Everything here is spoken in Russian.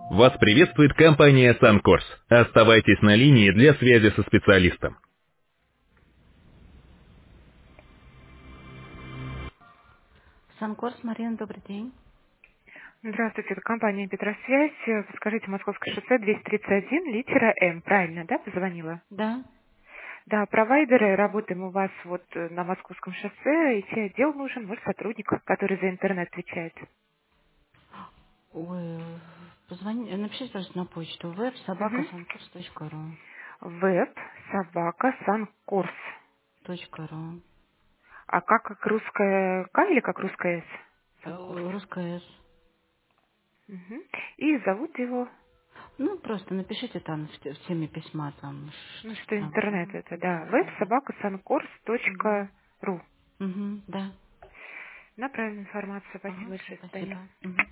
Вас приветствует компания Suncourse. Оставайтесь на линии для связи со специалистом. Санкорс, Марина, добрый день. Здравствуйте, это компания «Петросвязь». Скажите, Московское шоссе 231, литера М. Правильно, да, позвонила? Да. Да, провайдеры, работаем у вас вот на Московском шоссе. IT-отдел нужен, может, сотрудник, который за интернет отвечает. Ой, позвони, напишите, пожалуйста, на почту Угу. web@sanкурс.ру. Веб, собака, санкурс. .ру. А как русская К или как русская С? Санкурс. Русская С. Угу. И зовут его, Ну, просто напишите там в теме письма, там, ну что что там. интернет это, да, Да, веб, да, да. собака, санкурс.ру. Да. Направим информацию. Спасибо Ага, все, большое, до свидания. спасибо. Мгм.